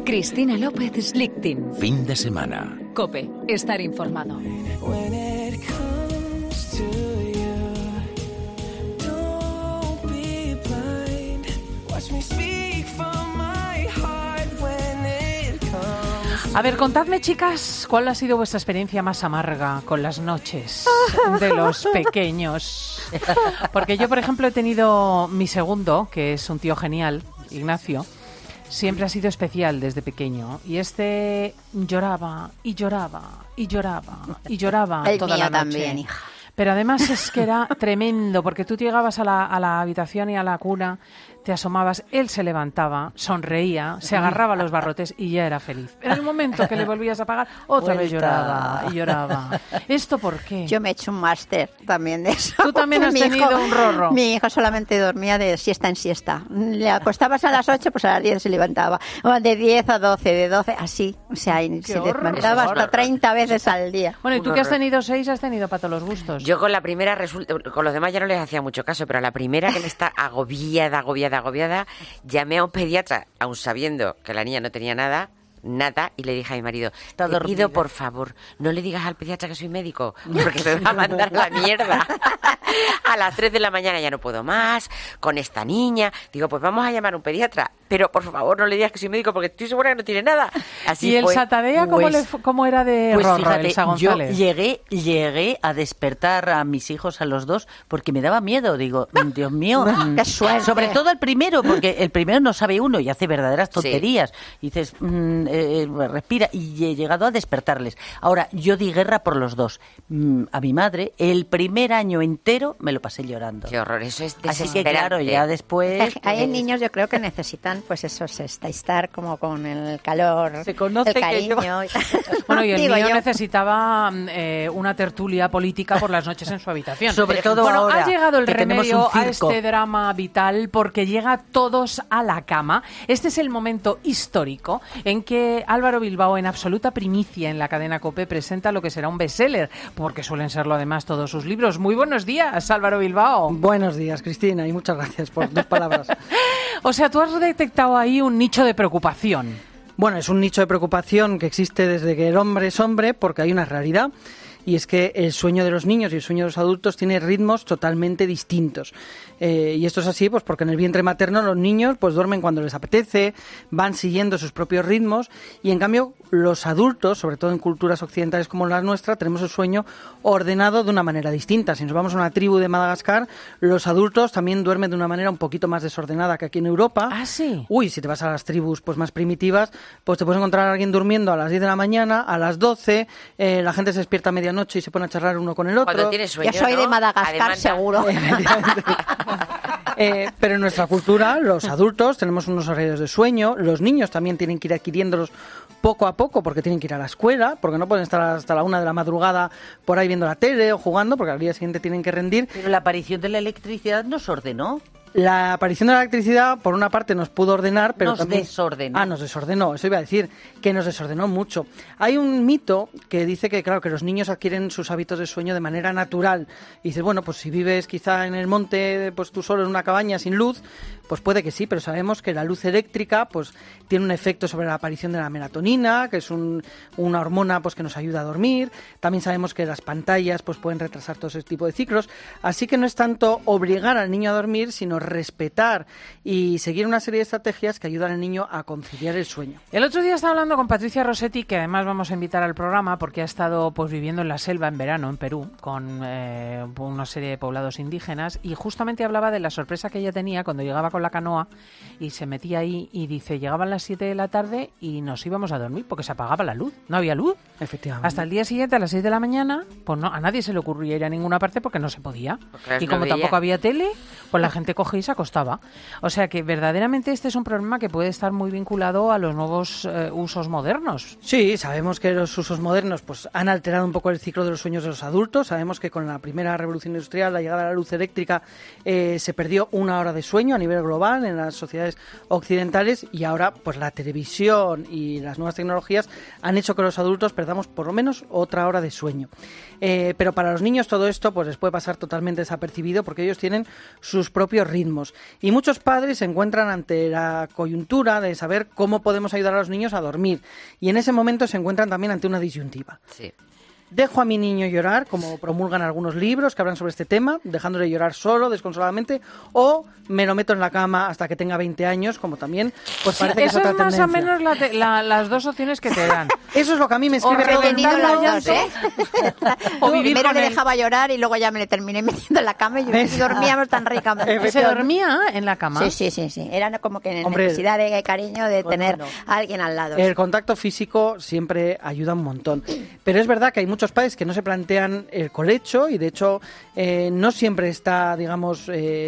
Cristina López Slichting. Fin de semana. COPE. Estar informado. A ver, contadme, chicas, ¿cuál ha sido vuestra experiencia más amarga con las noches de los pequeños? Porque yo, por ejemplo, he tenido mi segundo, que es un tío genial, Ignacio. Siempre ha sido especial desde pequeño. Y este lloraba y lloraba y lloraba y lloraba toda la noche. También, hija. Pero además es que era tremendo, porque tú llegabas a la habitación y a la cuna, te asomabas, él se levantaba, sonreía, se agarraba a los barrotes y ya era feliz. En el momento que le volvías a apagar, otra vez lloraba y lloraba. ¿Esto por qué? Yo me he hecho un máster también de eso. Tú también has tenido un rorro. Mi hijo solamente dormía de siesta en siesta. Le acostabas a las 8, pues a las 10 se levantaba. O de 10 a 12, de 12, así. O sea, se levantaba hasta 30 veces al día. Bueno, y tú que has tenido 6, has tenido para todos los gustos. Yo con la primera, con los demás ya no les hacía mucho caso, pero a la primera, que me está agobiada, llamé a un pediatra, aun sabiendo que la niña no tenía nada, y le dije a mi marido, te pido, por favor, no le digas al pediatra que soy médico, porque me va a mandar a la mierda. A las 3 de la mañana ya no puedo más, con esta niña. Digo, pues vamos a llamar a un pediatra, pero por favor no le digas que soy médico, porque estoy segura que no tiene nada. Así ¿Y el fue. Satadea cómo era de pues rorro, fíjate, Elsa González? Yo llegué a despertar a mis hijos, a los dos, porque me daba miedo. Digo, Dios mío, ¡qué suerte! Sobre todo el primero, porque el primero no sabe uno y hace verdaderas tonterías. Sí. Y dices, respira, y he llegado a despertarles. Ahora, yo di guerra por los dos. A mi madre, el primer año entero me lo pasé llorando. Qué horror, eso es desesperante. Así que claro, ya después... Hay niños, yo creo que necesitan, pues eso, estar como con el calor, se conoce el cariño. Bueno, y el mío necesitaba una tertulia política por las noches en su habitación. Sobre todo bueno, ahora ha llegado el que remedio tenemos un a este drama vital, porque llega todos a la cama. Este es el momento histórico en que Álvaro Bilbao, en absoluta primicia en la cadena COPE, presenta lo que será un bestseller, porque suelen serlo además todos sus libros. Muy buenos días, Álvaro Bilbao. Buenos días, Cristina, y muchas gracias por tus palabras. O sea, tú has detectado ahí un nicho de preocupación. Bueno, es un nicho de preocupación que existe desde que el hombre es hombre, porque hay una realidad. Y es que el sueño de los niños y el sueño de los adultos tiene ritmos totalmente distintos. Y esto es así pues porque en el vientre materno los niños pues duermen cuando les apetece, van siguiendo sus propios ritmos, y en cambio los adultos, sobre todo en culturas occidentales como la nuestra, tenemos el sueño ordenado de una manera distinta. Si nos vamos a una tribu de Madagascar, los adultos también duermen de una manera un poquito más desordenada que aquí en Europa. ¿Ah, sí? Uy, si te vas a las tribus pues más primitivas, pues te puedes encontrar a alguien durmiendo a las 10 de la mañana, a las 12, la gente se despierta a medianoche y se pone a charlar uno con el otro. Cuando tienes sueño, yo soy de Madagascar, Además, seguro. Pero en nuestra cultura, los adultos tenemos unos horarios de sueño, los niños también tienen que ir adquiriéndolos poco a poco, porque tienen que ir a la escuela, porque no pueden estar hasta la 1 de la madrugada por ahí viendo la tele o jugando, porque al día siguiente tienen que rendir. Pero la aparición de la electricidad nos ordenó. La aparición de la electricidad, por una parte, nos pudo ordenar, pero nos también... desordenó. Nos desordenó, eso iba a decir, que nos desordenó mucho. Hay un mito que dice que, claro, que los niños adquieren sus hábitos de sueño de manera natural. Y dices, bueno, pues si vives quizá en el monte, pues tú solo en una cabaña sin luz, pues puede que sí, pero sabemos que la luz eléctrica, pues tiene un efecto sobre la aparición de la melatonina, que es una hormona, pues que nos ayuda a dormir. También sabemos que las pantallas, pues pueden retrasar todo ese tipo de ciclos. Así que no es tanto obligar al niño a dormir, sino respetar y seguir una serie de estrategias que ayudan al niño a conciliar el sueño. El otro día estaba hablando con Patricia Rossetti, que además vamos a invitar al programa porque ha estado pues viviendo en la selva en verano en Perú con una serie de poblados indígenas, y justamente hablaba de la sorpresa que ella tenía cuando llegaba con la canoa y se metía ahí, y dice, llegaban las 7 de la tarde y nos íbamos a dormir porque se apagaba la luz, no había luz. Efectivamente. Hasta el día siguiente a las 6 de la mañana, pues no, a nadie se le ocurría ir a ninguna parte porque no se podía. Y como tampoco había tele, pues la gente coge y se acostaba. O sea que verdaderamente este es un problema que puede estar muy vinculado a los nuevos usos modernos. Sí, sabemos que los usos modernos pues han alterado un poco el ciclo de los sueños de los adultos. Sabemos que con la primera revolución industrial, la llegada de la luz eléctrica, se perdió 1 hora de sueño a nivel global en las sociedades occidentales, y ahora pues la televisión y las nuevas tecnologías han hecho que los adultos perdamos por lo menos otra hora de sueño. Pero para los niños todo esto pues les puede pasar totalmente desapercibido, porque ellos tienen sus propios ritmos. ritmos. Y muchos padres se encuentran ante la coyuntura de saber cómo podemos ayudar a los niños a dormir. Y en ese momento se encuentran también ante una disyuntiva. Sí. ¿Dejo a mi niño llorar, como promulgan algunos libros que hablan sobre este tema, dejándole llorar solo, desconsoladamente, o me lo meto en la cama hasta que tenga 20 años, como también pues parece que es otra tendencia? Eso es más o menos las dos opciones que te dan. Eso es lo que a mí me escribe todo el mundo. las dos, ¿eh? O vivir Primero con le él. dejaba llorar y luego ya me le terminé metiendo en la cama y dormíamos tan ricamente. ¿Se dormía en la cama? Sí. Era como que Hombre, necesidad de cariño de tener a alguien al lado. El contacto físico siempre ayuda un montón. Pero es verdad que hay muchos padres que no se plantean el colecho y de hecho no siempre está, digamos,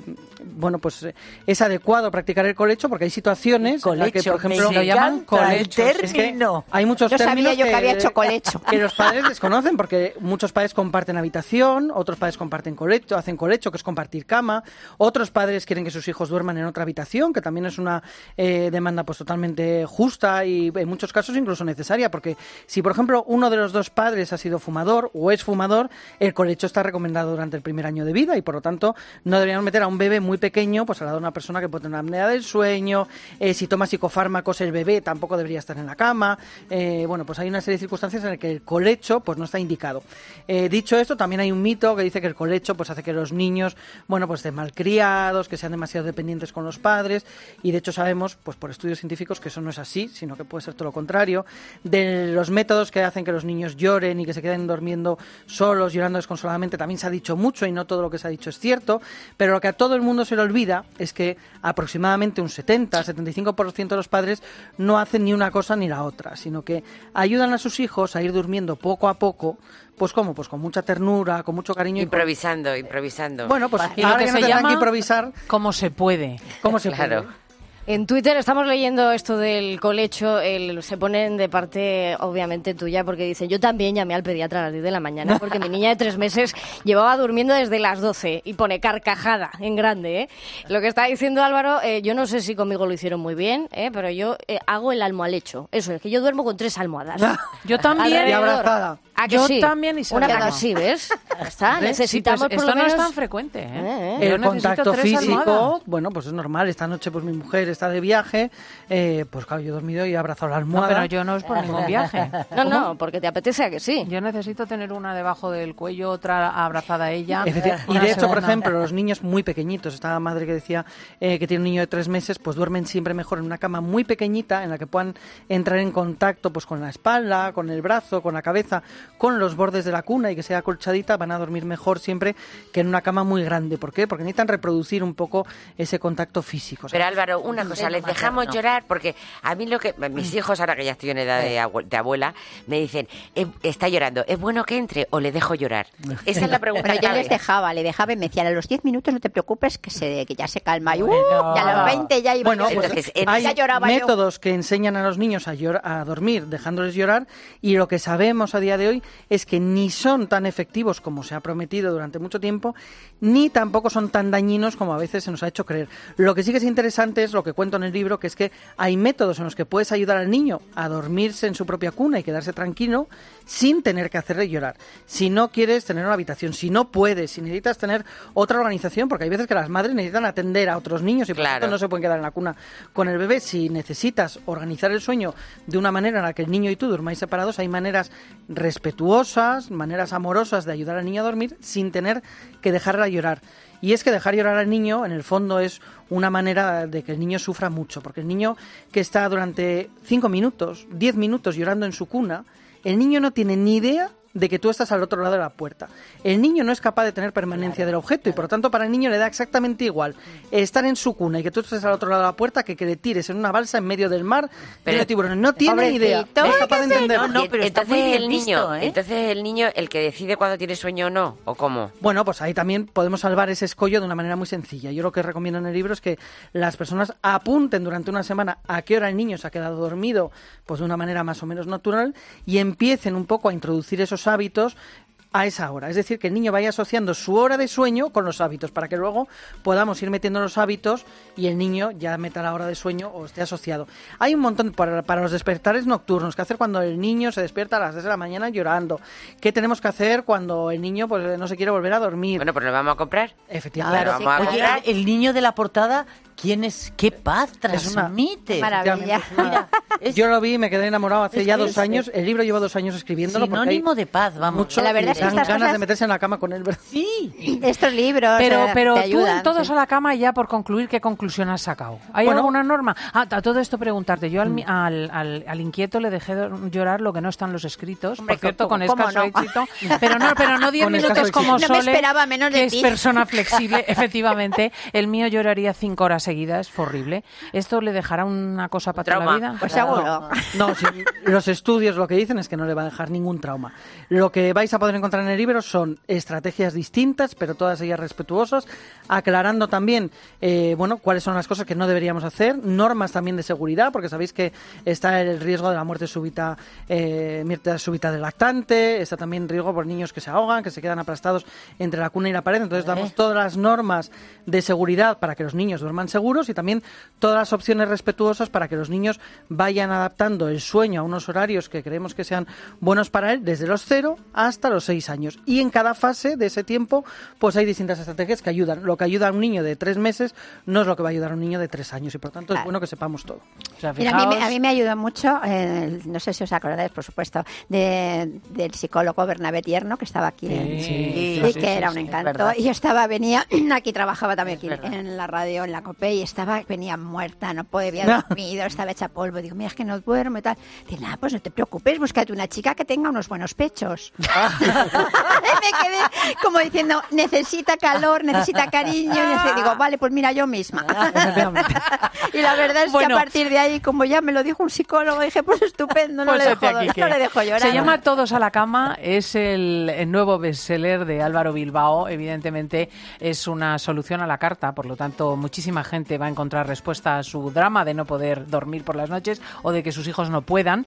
es adecuado practicar el colecho porque hay situaciones en las que, por ejemplo, lo llaman colecho. Es que hay muchos No términos sabía yo que había hecho colecho. que los padres desconocen porque muchos padres comparten habitación, otros padres comparten colecho, hacen colecho, que es compartir cama, otros padres quieren que sus hijos duerman en otra habitación, que también es una demanda pues totalmente justa y en muchos casos incluso necesaria, porque si por ejemplo uno de los dos padres ha sido fumador o es fumador, el colecho está recomendado durante el primer año de vida y por lo tanto no deberíamos meter a un bebé muy pequeño pues al lado de una persona que puede tener una apnea del sueño. Si toma psicofármacos el bebé tampoco debería estar en la cama. Pues hay una serie de circunstancias en las que el colecho pues no está indicado. Dicho esto, también hay un mito que dice que el colecho pues hace que los niños pues estén malcriados, que sean demasiado dependientes con los padres y de hecho sabemos pues por estudios científicos que eso no es así, sino que puede ser todo lo contrario. De los métodos que hacen que los niños lloren y que se queden durmiendo solos, llorando desconsoladamente, también se ha dicho mucho y no todo lo que se ha dicho es cierto, pero lo que a todo el mundo se le olvida es que aproximadamente un 70-75% de los padres no hacen ni una cosa ni la otra, sino que ayudan a sus hijos a ir durmiendo poco a poco. Pues ¿cómo? Pues con mucha ternura, con mucho cariño. Improvisando. Bueno, pues Y lo ahora que ya no se tendrán llama que improvisar. como se puede. ¿Cómo se Claro. puede? En Twitter estamos leyendo esto del colecho, se ponen de parte obviamente tuya porque dicen yo también llamé al pediatra a las 10 de la mañana porque mi niña de 3 meses llevaba durmiendo desde las 12 y pone carcajada en grande, ¿eh? Lo que está diciendo Álvaro, yo no sé si conmigo lo hicieron muy bien, pero yo hago el almohalecho, eso es que yo duermo con 3 almohadas. Yo también. Y Alrededor. abrazada. ¿A que Yo sí? también, Isabel. Una cosa así, ¿ves? Ya está, ¿Ves? necesitamos Sí, pues por lo esto menos... no es tan frecuente, ¿eh? Yo El necesito contacto 3 físico, almohadas. bueno, pues es normal. Esta noche pues mi mujer está de viaje, pues claro, yo he dormido y he abrazado la No, almohada. pero yo no es por ningún viaje. No, porque te apetece a que sí. Yo necesito tener una debajo del cuello, otra abrazada a ella. Y una de hecho, por segunda. ejemplo, los niños muy pequeñitos, esta madre que decía que tiene un niño de 3 meses, pues duermen siempre mejor en una cama muy pequeñita en la que puedan entrar en contacto pues con la espalda, con el brazo, con la cabeza, con los bordes de la cuna y que sea acolchadita, van a dormir mejor siempre que en una cama muy grande. ¿Por qué? Porque necesitan reproducir un poco ese contacto físico. Pero Álvaro, una cosa, les dejamos llorar porque a mí mis hijos, ahora que ya estoy en edad de abuela, me dicen, está llorando, ¿es bueno que entre o le dejo llorar? Esa es la pregunta. Pero yo clave. les dejaba y me decían a los 10 minutos no te preocupes que ya se calma y, Bueno. y a los 20 ya iba Bueno, yo. pues Entonces, hay ya lloraba yo. métodos que enseñan a los niños a dormir dejándoles llorar y lo que sabemos a día de hoy es que ni son tan efectivos como se ha prometido durante mucho tiempo, ni tampoco son tan dañinos como a veces se nos ha hecho creer. Lo que sí que es interesante es lo que cuento en el libro, que es que hay métodos en los que puedes ayudar al niño a dormirse en su propia cuna y quedarse tranquilo sin tener que hacerle llorar. Si no quieres tener una habitación, si no puedes, si necesitas tener otra organización, porque hay veces que las madres necesitan atender a otros niños y por Claro. tanto no se pueden quedar en la cuna con el bebé. Si necesitas organizar el sueño de una manera en la que el niño y tú durmáis separados, hay maneras respetuosas, maneras amorosas de ayudar al niño a dormir sin tener que dejarla llorar. Y es que dejar llorar al niño, en el fondo, es una manera de que el niño sufra mucho, porque el niño que está durante 5 minutos, 10 minutos llorando en su cuna, el niño no tiene ni idea de que tú estás al otro lado de la puerta. El niño no es capaz de tener permanencia del objeto y por lo tanto para el niño le da exactamente igual estar en su cuna y que tú estés al otro lado de la puerta que le tires en una balsa en medio del mar lleno de tiburones. No tiene ni idea, no es capaz de entenderlo. No, pero está muy bien visto, ¿eh? Entonces el niño, el que decide cuando tiene sueño o no, ¿o cómo? Bueno, pues ahí también podemos salvar ese escollo de una manera muy sencilla. Yo lo que recomiendo en el libro es que las personas apunten durante una semana a qué hora el niño se ha quedado dormido, pues de una manera más o menos natural y empiecen un poco a introducir esos hábitos a esa hora. Es decir, que el niño vaya asociando su hora de sueño con los hábitos, para que luego podamos ir metiendo los hábitos y el niño ya meta la hora de sueño o esté asociado. Hay un montón para los despertares nocturnos, qué hacer cuando el niño se despierta a las 3 de la mañana llorando, qué tenemos que hacer cuando el niño pues no se quiere volver a dormir. Bueno, pues lo vamos a comprar. Efectivamente. Claro, Vamos a oye, comprar. el niño de la portada, ¿quién es? ¿Qué paz transmite? Maravilla. Mira, es Yo lo vi y me quedé enamorado hace Es ya que 2 es- años. El libro llevo 2 años escribiéndolo porque hay sinónimo de paz, vamos. mucho La verdad y es que dan estas ganas cosas- de meterse en la cama con él, ¿verdad? Sí. Estos libros Pero te tú ayudan. en Todos sí. a la cama, ya por concluir, ¿qué conclusión has sacado? ¿Hay Bueno. alguna norma? A todo esto preguntarte. Yo al inquieto le dejé llorar lo que no está en los escritos, Hombre, por cierto, con ¿cómo escaso no? éxito. Pero no 10 Con escaso minutos como éxito. No me Sole, esperaba menos de que es ti. persona flexible. Efectivamente, el mío lloraría 5 horas seguidas, fue horrible. ¿Esto le dejará una cosa para toda la Trauma. vida? Pues seguro. No, sí, los estudios lo que dicen es que no le va a dejar ningún trauma. Lo que vais a poder encontrar en el libro son estrategias distintas, pero todas ellas respetuosas, aclarando también, cuáles son las cosas que no deberíamos hacer, normas también de seguridad, porque sabéis que está el riesgo de la muerte súbita del lactante, está también el riesgo por niños que se ahogan, que se quedan aplastados entre la cuna y la pared. Entonces damos todas las normas de seguridad para que los niños duerman seguros y también todas las opciones respetuosas para que los niños vayan adaptando el sueño a unos horarios que creemos que sean buenos para él desde los 0 hasta los 6 años. Y en cada fase de ese tiempo pues hay distintas estrategias que ayudan. Lo que ayuda a un niño de 3 meses no es lo que va a ayudar a un niño de 3 años y por tanto es bueno que sepamos todo. O sea, Mira, fijaos- a mí me ayudó mucho, no sé si os acordáis, por supuesto, del psicólogo Bernabé Tierno, que estaba aquí y que era un encanto. verdad. Y yo venía, aquí trabajaba también aquí en la radio, en la COPE, y venía muerta, no había dormido, estaba hecha polvo. Digo, mira, es que no duermo y tal. Dice, nada, pues no te preocupes, búscate una chica que tenga unos buenos pechos. Y me quedé como diciendo, necesita calor, necesita cariño. Y yo digo, vale, pues mira, yo misma. Y la verdad es que Bueno. a partir de ahí, como ya me lo dijo un psicólogo, dije, pues estupendo, no, Pues le, hete dejo, aquí, no le dejo llorar. Se llama Todos a la cama, es el nuevo bestseller de Álvaro Bilbao. Evidentemente es una solución a la carta, por lo tanto muchísima gente va a encontrar respuesta a su drama de no poder dormir por las noches o de que sus hijos no puedan.